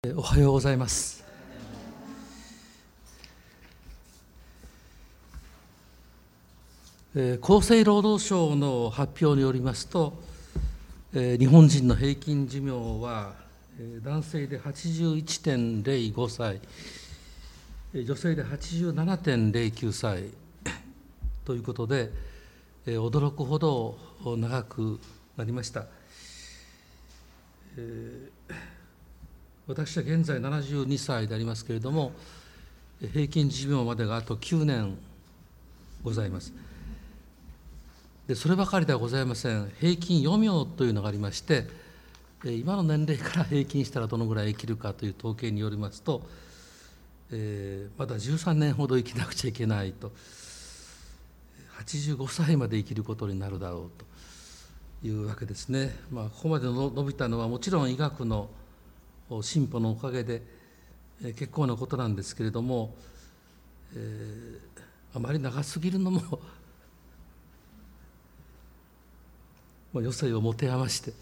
おはようございます。厚生労働省の発表によりますと、日本人の平均寿命は男性で 81.05 歳、女性で 87.09 歳ということで、驚くほど長くなりました。私は現在72歳でありますけれども、平均寿命までがあと9年ございます。でそればかりではございません。平均余命というのがありまして、今の年齢から平均したらどのぐらい生きるかという統計によりますと、まだ13年ほど生きなくちゃいけないと、85歳まで生きることになるだろうというわけですね。ここまで伸びたのはもちろん医学の進歩のおかげで結構なことなんですけれども、あまり長すぎるのも余生を持て余して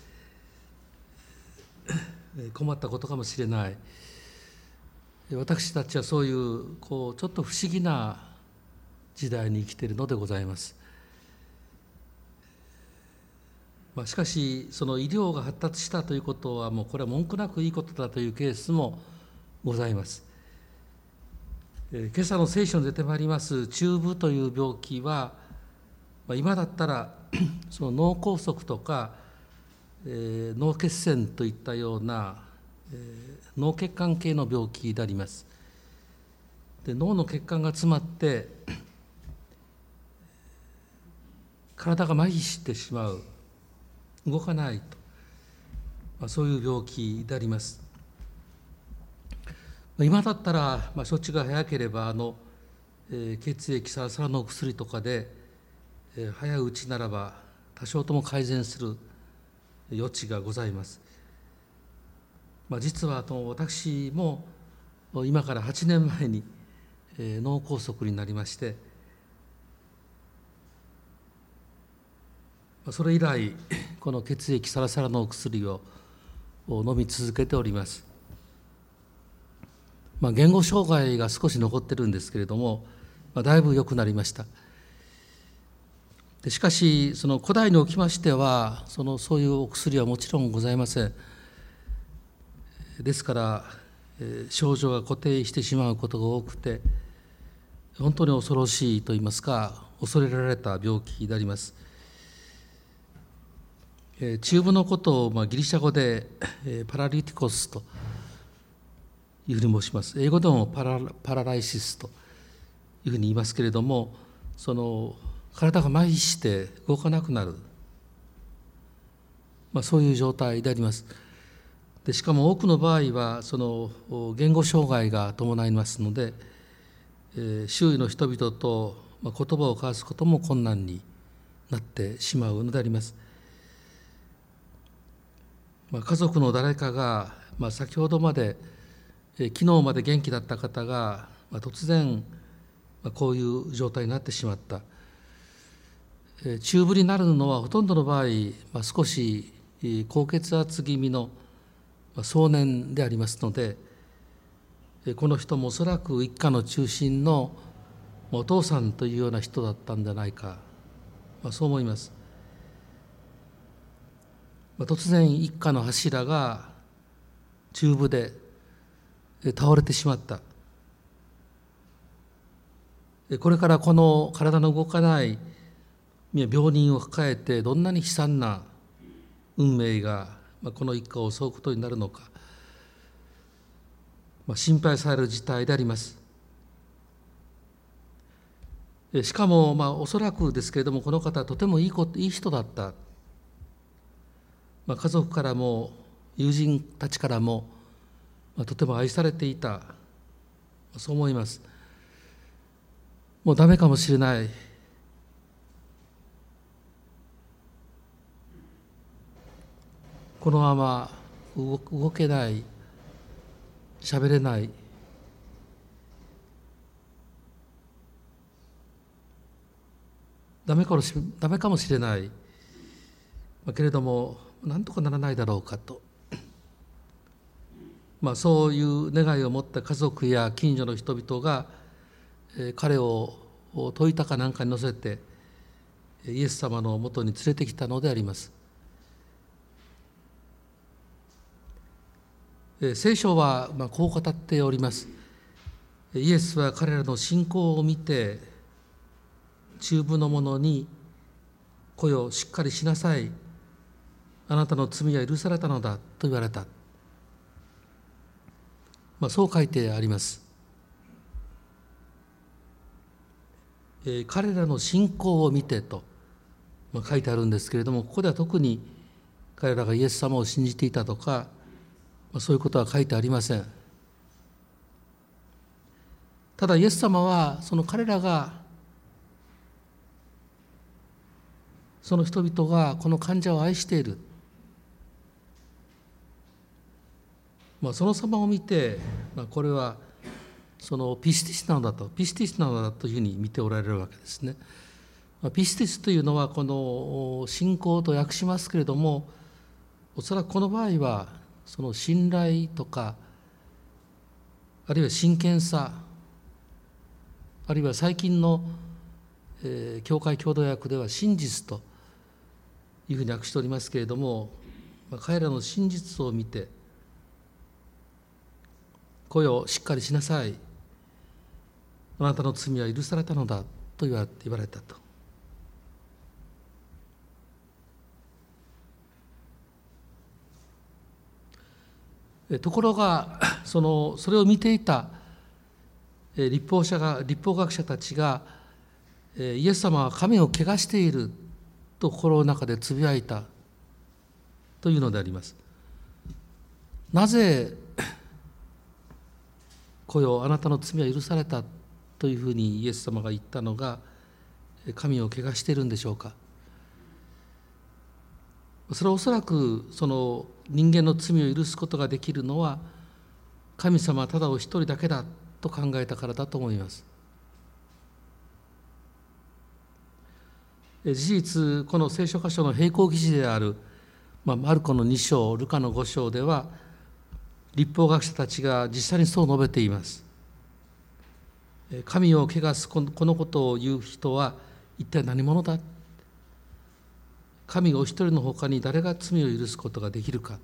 困ったことかもしれない。私たちはそういうちょっと不思議な時代に生きているのでございます。しかしその医療が発達したということはもうこれは文句なくいいことだというケースもございます。今朝の聖書に出てまいります中風という病気は、今だったらその脳梗塞とか、脳血栓といったような、脳血管系の病気であります。で脳の血管が詰まって体が麻痺してしまう、動かないと、そういう病気であります。今だったら、処置が早ければ血液サラサラの薬とかで、早いうちならば多少とも改善する余地がございます。実は私も今から8年前に脳梗塞になりまして、それ以来この血液サラサラの薬を飲み続けております。言語障害が少し残ってるんですけれども、だいぶ良くなりました。しかしその古代におきましてはそういうお薬はもちろんございません。ですから症状が固定してしまうことが多くて、本当に恐ろしいといいますか恐れられた病気であります。中風のことをギリシャ語でパラリティコスというふうに申します。英語でもパラライシスというふうに言いますけれども、体が麻痺して動かなくなる、そういう状態であります。でしかも多くの場合は言語障害が伴いますので、周囲の人々と言葉を交わすことも困難になってしまうのであります。家族の誰かが、先ほどまで昨日まで元気だった方が、突然こういう状態になってしまった。中風になるのはほとんどの場合、少し高血圧気味の壮年でありますので、この人もおそらく一家の中心のお父さんというような人だったんじゃないか、そう思います。突然一家の柱が中風で倒れてしまった。これからこの体の動かない病人を抱えてどんなに悲惨な運命がこの一家を襲うことになるのか、心配される事態であります。しかもおそらくですけれども、この方はとてもいい人だった。家族からも友人たちからもとても愛されていた、そう思います。もうダメかもしれない、このまま動けない、喋れない、ダメかもしれない、けれどもなんとかならないだろうかとそういう願いを持った家族や近所の人々が彼を戸板かなんかに乗せてイエス様のもとに連れてきたのであります。聖書はこう語っております。イエスは彼らの信仰を見て、中部の者に来よ、しっかりしなさい、あなたの罪は許されたのだと言われた。そう書いてあります。彼らの信仰を見てと書いてあるんですけれども、ここでは特に彼らがイエス様を信じていたとか、そういうことは書いてありません。ただイエス様はその彼らが、その人々がこの患者を愛している、その様を見て、これはそのピスティスなのだというふうに見ておられるわけですね。ピスティスというのはこの信仰と訳しますけれども、おそらくこの場合はその信頼とか、あるいは真剣さ、あるいは最近の教会共同訳では真実というふうに訳しておりますけれども、彼らの真実を見て、来よ、しっかりしなさい、あなたの罪は許されたのだと言われたと。ところがそれを見ていた律法学者たちが、イエス様は神を汚していると心の中でつぶやいたというのであります。なぜ来よ、あなたの罪は許されたというふうにイエス様が言ったのが神を汚しているんでしょうか。それはおそらくその人間の罪を許すことができるのは神様ただお一人だけだと考えたからだと思います。事実、この聖書箇所の並行記事である、マルコの2章、ルカの5章では、律法学者たちが実際にそう述べています。神を汚すこのことを言う人は一体何者だ。神がお一人のほかに誰が罪を許すことができるか。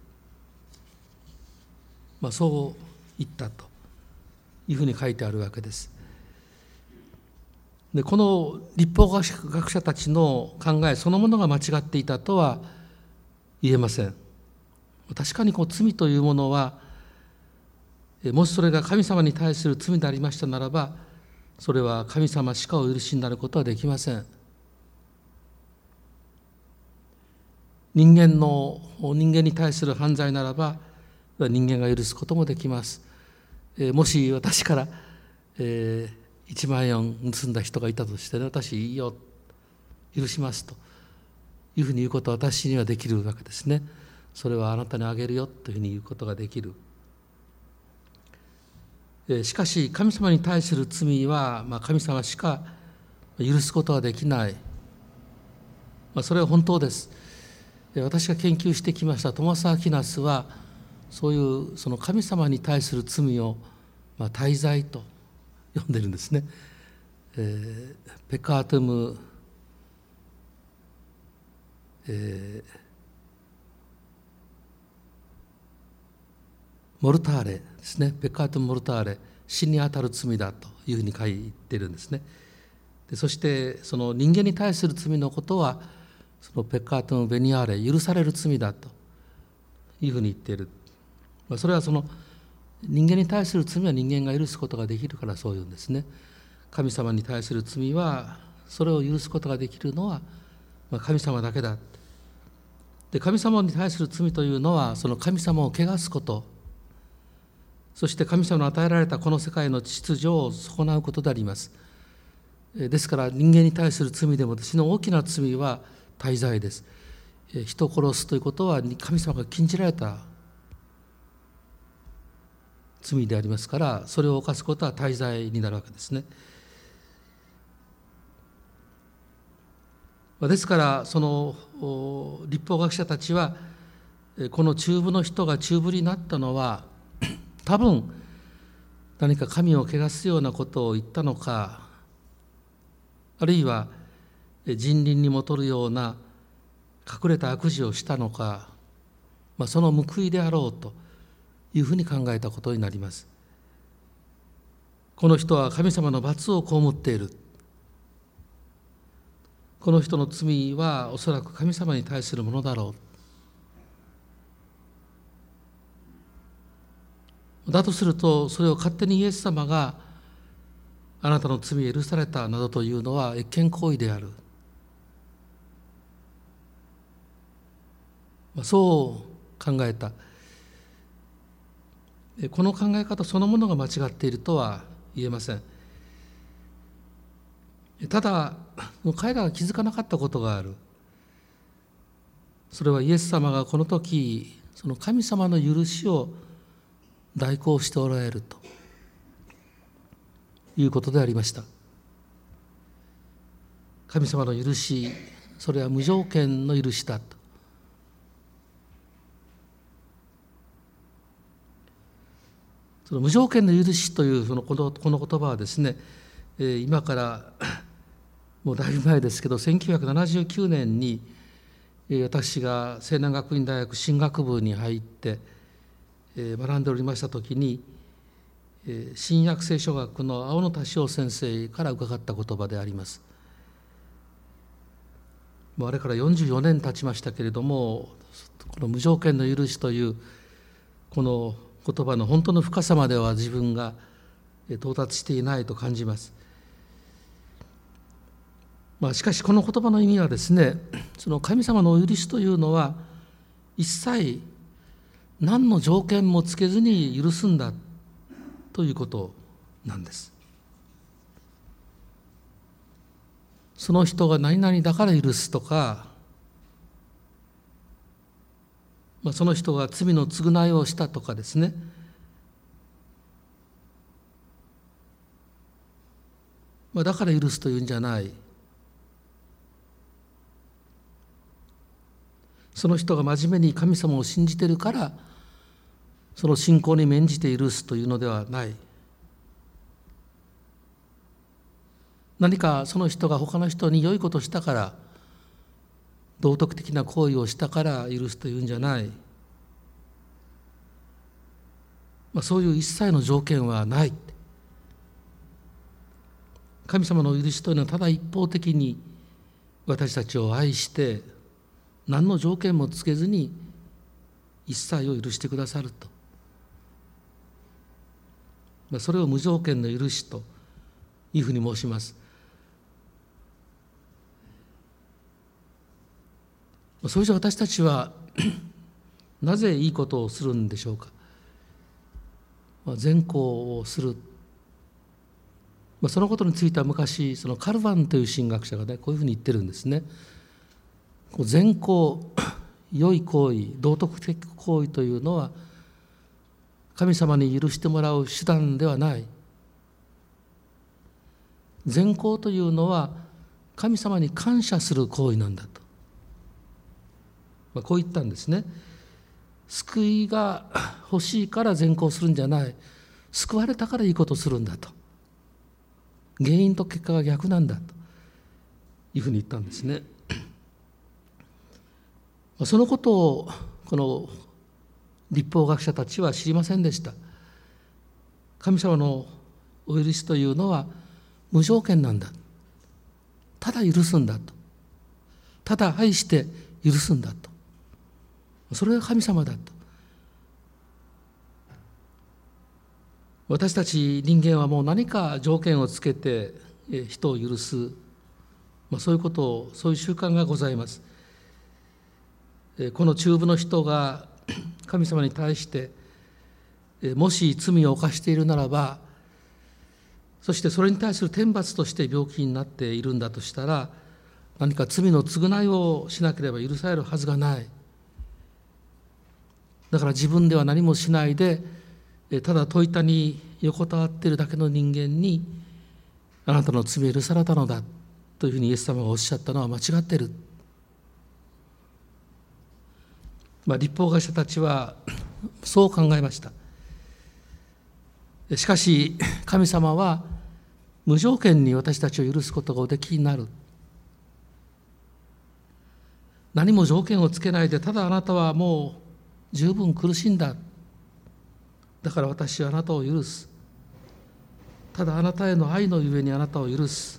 そう言ったというふうに書いてあるわけです。で、この律法学者たちの考えそのものが間違っていたとは言えません。確かに罪というものは、もしそれが神様に対する罪でありましたならば、それは神様しかお許しになることはできません。人間に対する犯罪ならば人間が許すこともできます。もし私から、1万円盗んだ人がいたとしてね、私いいよ、許しますというふうに言うことは私にはできるわけですね。それはあなたにあげるよというふうに言うことができる。しかし神様に対する罪は、神様しか許すことはできない。それは本当です。私が研究してきましたトマス・アキナスは、そういうその神様に対する罪を大罪と呼んでるんですね。ペカートゥム、モルターレですね。ペカートゥム・モルターレ、死にあたる罪だというふうに書いてるんですね。でそしてその人間に対する罪のことは、そのペカートゥム・ベニアーレ、許される罪だというふうに言っている。それはその人間に対する罪は人間が許すことができるからそういうんですね。神様に対する罪はそれを許すことができるのは神様だけだ。で、神様に対する罪というのはその神様を汚すこと、そして神様の与えられたこの世界の秩序を損なうことであります。ですから人間に対する罪でもですね、大きな罪は大罪です。人を殺すということは神様が禁じられた罪でありますから、それを犯すことは大罪になるわけですね。ですからその律法学者たちは、この中部の人が中部になったのは多分何か神を汚すようなことを言ったのか、あるいは人倫にもとるような隠れた悪事をしたのか、その報いであろうというふうに考えたことになります。この人は神様の罰を被っている。この人の罪はおそらく神様に対するものだろう。だとすると、それを勝手にイエス様があなたの罪を許されたなどというのは越権行為である。そう考えた。この考え方そのものが間違っているとは言えません。ただ彼らが気づかなかったことがある。それはイエス様がこの時その神様の許しを代行しておられるということでありました。神様の許し、それは無条件の許しだと。その無条件の許しというこの言葉はですね、今からもうだいぶ前ですけど、1979年に私が西南学院大学神学部に入って学んでおりました時に、新約聖書学の青野俊夫先生から伺った言葉であります。もうあれから44年経ちましたけれども、この無条件の許しというこの言葉の本当の深さまでは自分が到達していないと感じます。しかしこの言葉の意味はですね、その神様のお許しというのは一切何の条件もつけずに許すんだということなんです。その人が何々だから許すとか、その人が罪の償いをしたとかですね、だから許すというんじゃない。その人が真面目に神様を信じているからその信仰に免じて許すというのではない。何かその人が他の人に良いことをしたから、道徳的な行為をしたから許すというんじゃない。そういう一切の条件はない。神様の許しというのはただ一方的に私たちを愛して何の条件もつけずに一切を許してくださると。それを無条件の許しというふうに申します。それじゃ私たちはなぜいいことをするんでしょうか。善行をする。そのことについては昔そのカルヴァンという神学者がね、こういうふうに言ってるんですね。善行、良い行為、道徳的行為というのは神様に許してもらう手段ではない。善行というのは神様に感謝する行為なんだと、こう言ったんですね。救いが欲しいから善行するんじゃない。救われたからいいことするんだと。原因と結果が逆なんだというふうに言ったんですね。そのことをこの律法学者たちは知りませんでした。神様のお許しというのは無条件なんだ。ただ許すんだと。ただ愛して許すんだと。それが神様だと。私たち人間はもう何か条件をつけて人を許す、そういうことを、そういう習慣がございます。この中部の人が神様に対してもし罪を犯しているならば、そしてそれに対する天罰として病気になっているんだとしたら、何か罪の償いをしなければ許されるはずがない。だから自分では何もしないで、ただ戸板に横たわっているだけの人間にあなたの罪を許されたのだというふうにイエス様がおっしゃったのは間違っている。律法学者たちはそう考えました。 しかし神様は無条件に私たちを許すことがおできになる。何も条件をつけないで、ただあなたはもう十分苦しんだ、だから私はあなたを許す、ただあなたへの愛のゆえにあなたを許す、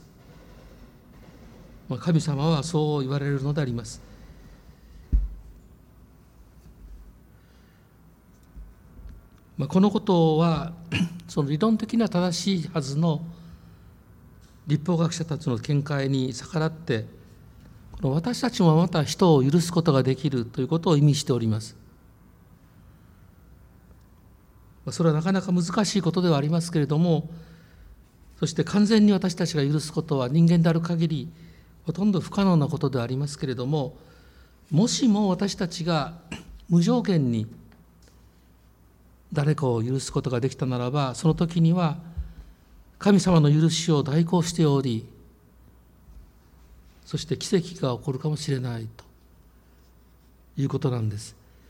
神様はそう言われるのであります。このことはその理論的には正しいはずの律法学者たちの見解に逆らって、この私たちもまた人を許すことができるということを意味しております。それはなかなか難しいことではありますけれども、そして完全に私たちが許すことは人間である限りほとんど不可能なことではありますけれども、もしも私たちが無条件に誰かを許すことができたならば、その時には神様の許しを代行しており、そして奇跡が起こるかもしれないということなんです。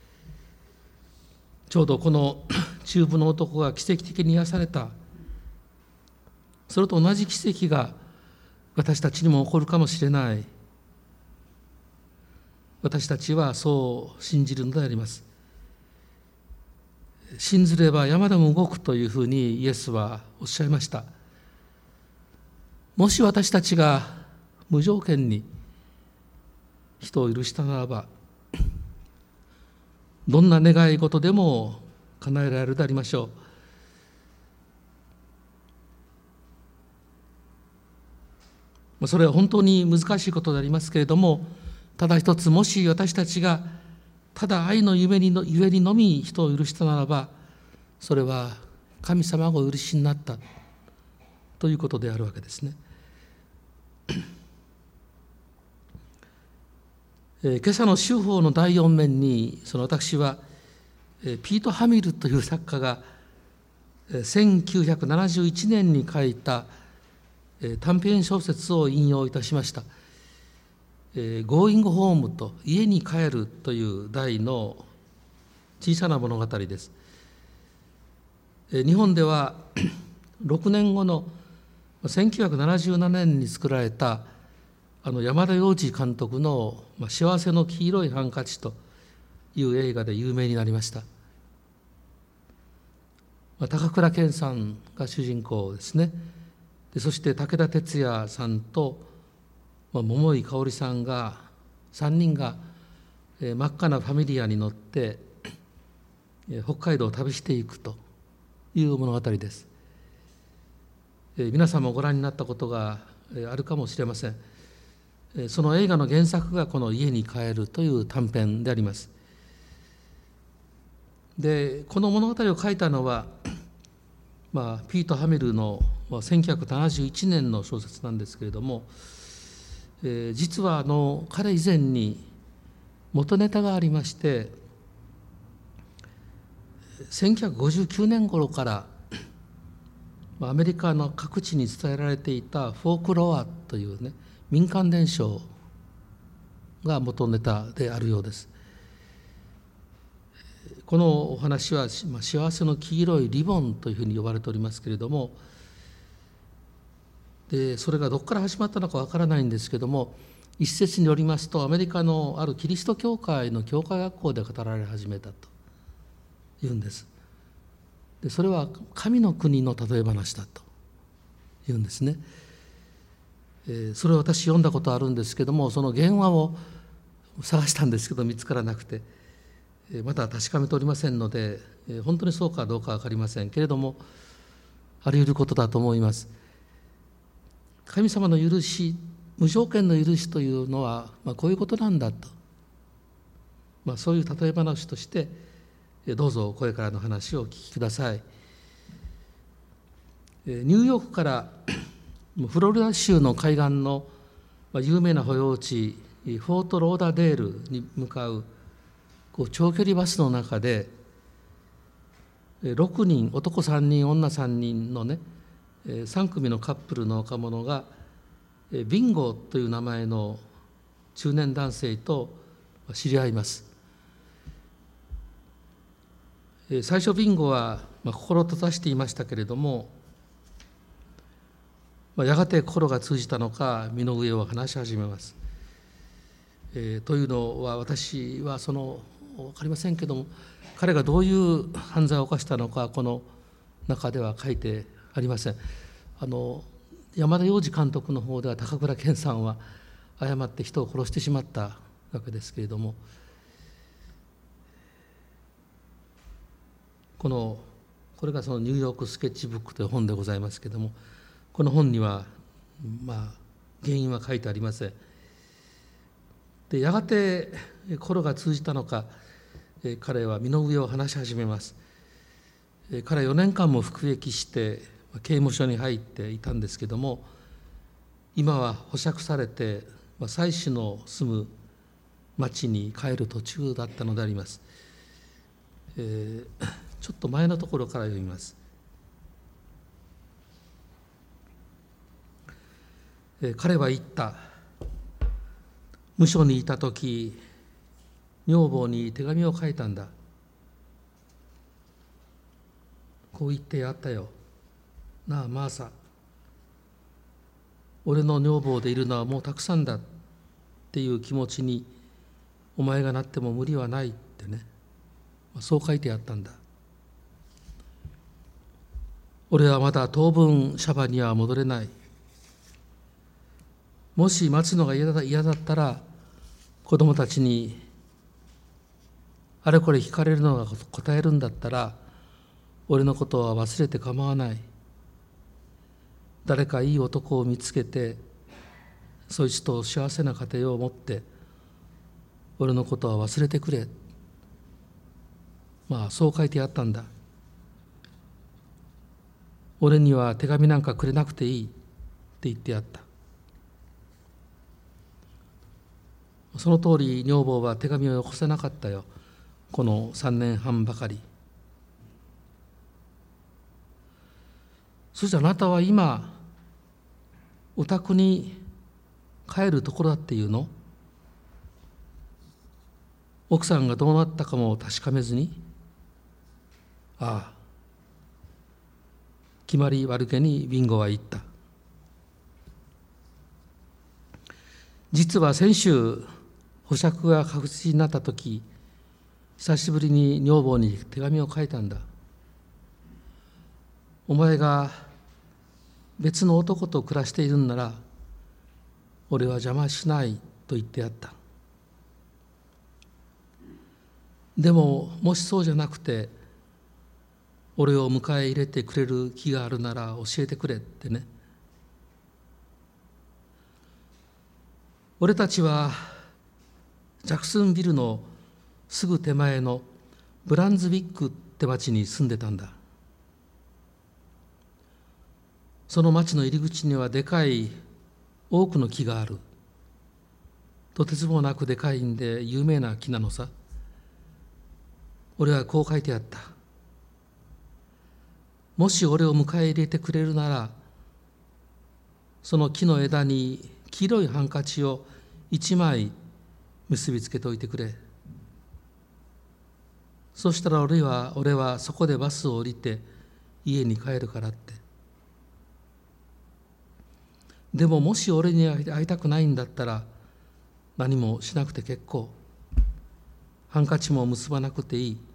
ちょうどこの中部の男が奇跡的に癒された、それと同じ奇跡が私たちにも起こるかもしれない。私たちはそう信じるのであります。信ずれば山でも動くというふうにイエスはおっしゃいました。もし私たちが無条件に人を許したならば、どんな願い事でも叶えられるでありましょう。それは本当に難しいことでありますけれども、ただ一つ、もし私たちがただ愛のゆえにのみ人を許したならば、それは神様がお許しになったということであるわけですね。今朝の修法の第4面に、私はピート・ハミルという作家が1971年に書いた短編小説を引用いたしました。Going Home と家に帰るという題の小さな物語です。日本では6年後の1977年に作られた山田洋次監督の幸せの黄色いハンカチという映画で有名になりました。高倉健さんが主人公ですね。そして武田鉄矢さんと桃井かおりさんが3人が真っ赤なファミリアに乗って北海道を旅していくという物語です。皆さんもご覧になったことがあるかもしれません。その映画の原作がこの家に帰るという短編であります。で、この物語を書いたのは、ピート・ハミルの1971年の小説なんですけれども、実は彼以前に元ネタがありまして、1959年頃からアメリカの各地に伝えられていたフォークロアというね、民間伝承が元ネタであるようです。このお話は幸せの黄色いリボンというふうに呼ばれておりますけれども、でそれがどこから始まったのかわからないんですけども、一説によりますとアメリカのあるキリスト教会の教会学校で語られ始めたというんです。でそれは神の国の例え話だというんですね。それを私読んだことあるんですけども、その原話を探したんですけど見つからなくて、まだ確かめておりませんので、本当にそうかどうか分かりませんけれども、あり得ることだと思います。神様の許し、無条件の許しというのは、こういうことなんだと、そういう例え話としてどうぞこれからの話をお聞きください。ニューヨークからフロリダ州の海岸の有名な保養地フォートローダデールに向かう長距離バスの中で6人、男3人女3人のね3組のカップルの若者がビンゴという名前の中年男性と知り合います。 最初ビンゴは心閉ざしていましたけれども、やがて心が通じたのか身の上を話し始めます。というのは、私は分かりませんけども、彼がどういう犯罪を犯したのかこの中では書いてありません。山田洋次監督の方では高倉健さんは誤って人を殺してしまったわけですけれども、これがそのニューヨークスケッチブックという本でございますけれども、この本には原因は書いてありません。でやがて心が通じたのか、彼は身の上を話し始めます。彼は4年間も服役して刑務所に入っていたんですけれども、今は保釈されて妻子の住む町に帰る途中だったのであります。ちょっと前のところから読みます。彼は言った。無所にいた時、女房に手紙を書いたんだ。こう言ってやったよ。なあマーサ、俺の女房でいるのはもうたくさんだっていう気持ちにお前がなっても無理はないってね、そう書いてあったんだ。俺はまだ当分シャバには戻れない。もし待つのが嫌だったら、子供たちにあれこれ聞かれるのが答えるんだったら、俺のことは忘れて構わない。誰かいい男を見つけて、そいつと幸せな家庭を持って、俺のことは忘れてくれ。そう書いてあったんだ。俺には手紙なんかくれなくていいって言ってやった。その通り女房は手紙をよこせなかったよ、この3年半ばかり。そしてあなたは今お宅に帰るところだっていうの？奥さんがどうなったかも確かめずに。ああ、決まり悪げにビンゴは言った。実は先週保釈が確実になった時、久しぶりに女房に手紙を書いたんだ。お前が別の男と暮らしているんなら、俺は邪魔しないと言ってやった。でももしそうじゃなくて、俺を迎え入れてくれる気があるなら教えてくれってね。俺たちはジャクソンビルのすぐ手前のブランズウィックって町に住んでたんだ。その町の入り口にはでかい多くの木がある。とてつもなくでかいんで有名な木なのさ。俺はこう書いてあった。もし俺を迎え入れてくれるなら、その木の枝に黄色いハンカチを1枚結びつけておいてくれ。そしたら俺はそこでバスを降りて家に帰るからって。でももし俺に会いたくないんだったら、何もしなくて結構。ハンカチも結ばなくていい。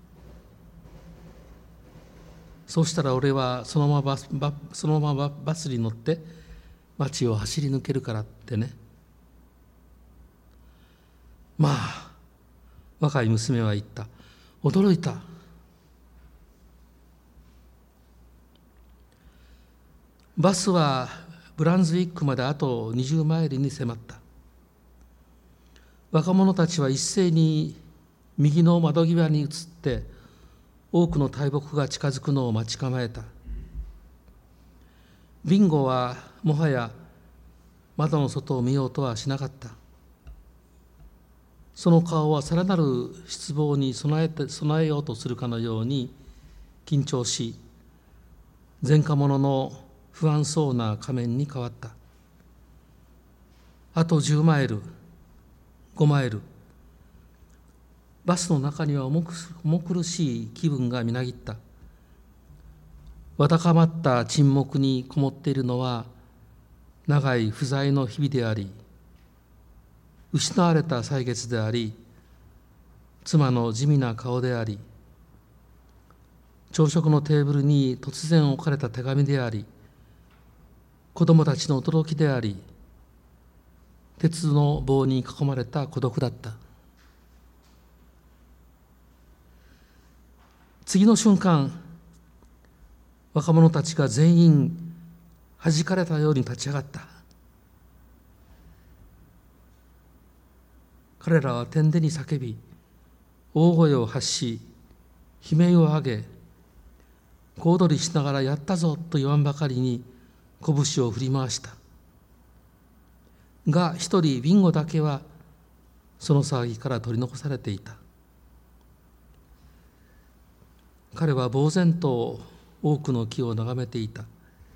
そうしたら俺はそのままバスに乗って街を走り抜けるからってね。若い娘は言った。驚いた。バスはブランズウィックまであと20マイルに迫った。若者たちは一斉に右の窓際に移って、多くの大木が近づくのを待ち構えた。ビンゴはもはや窓の外を見ようとはしなかった。その顔はさらなる失望に備えようとするかのように緊張し、前科者の不安そうな仮面に変わった。あと10マイル、5マイル。 バスの中には重苦しい気分がみなぎった。わだかまった沈黙にこもっているのは長い不在の日々であり、失われた歳月であり、妻の地味な顔であり、朝食のテーブルに突然置かれた手紙であり、子供たちの驚きであり、鉄の棒に囲まれた孤独だった。次の瞬間、若者たちが全員弾かれたように立ち上がった。彼らは天でに叫び、大声を発し、悲鳴を上げ、小躍りしながらやったぞと言わんばかりに拳を振り回した。が一人ビンゴだけはその騒ぎから取り残されていた。彼は呆然と多くの木を眺めていた。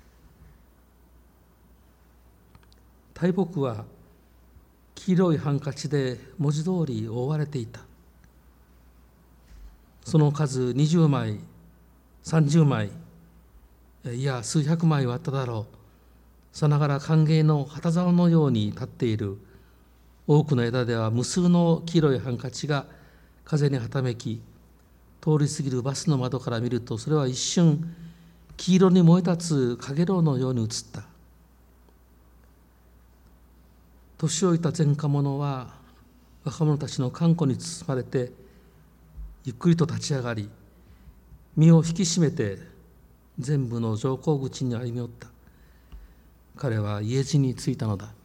大木は黄色いハンカチで文字通り覆われていた。その数20枚、30枚、いや数百枚はあっただろう。さながら歓迎の旗竿のように立っている多くの枝では無数の黄色いハンカチが風にはためき、通り過ぎるバスの窓から見ると、それは一瞬黄色に燃え立つかげろうのように映った。年老いた前科者は若者たちの歓呼に包まれてゆっくりと立ち上がり、身を引き締めて全部の乗降口に歩み寄った。彼は家路に着いたのだ。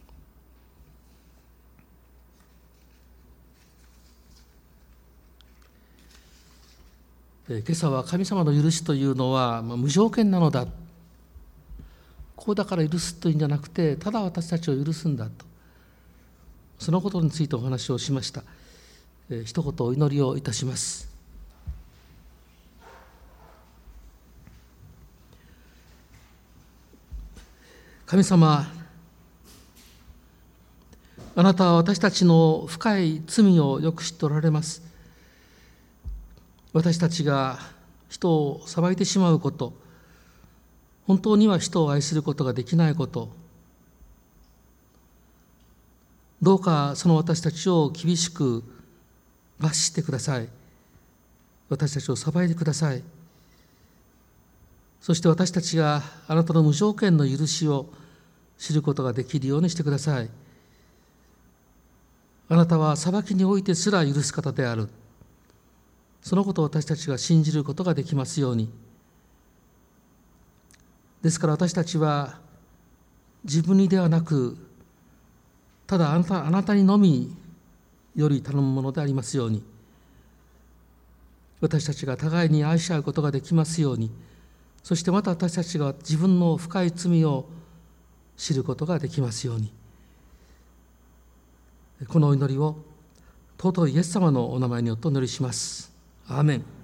今朝は神様の許しというのは無条件なのだ、こうだから許すというんじゃなくて、ただ私たちを許すんだと、そのことについてお話をしました。一言お祈りをいたします。神様、あなたは私たちの深い罪をよく知っておられます。私たちが人を裁いてしまうこと、本当には人を愛することができないこと、どうかその私たちを厳しく罰してください。私たちを裁いてください。そして私たちがあなたの無条件の許しを知ることができるようにしてください。あなたは裁きにおいてすら許す方である。そのことを私たちが信じることができますように。ですから私たちは自分にではなく、ただあなたにのみより頼むものでありますように、私たちが互いに愛し合うことができますように、そしてまた私たちが自分の深い罪を知ることができますように。このお祈りを尊いイエス様のお名前によってお祈りします。アーメン。